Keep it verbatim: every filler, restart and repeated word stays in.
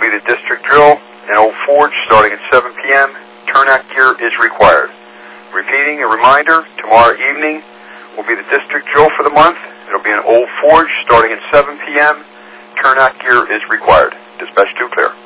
be the district drill in Old Forge starting at seven p m Turnout gear is required. Repeating a reminder, tomorrow evening will be the district drill for the month. It'll be in Old Forge starting at seven p m Turnout gear is required. Dispatch two, clear.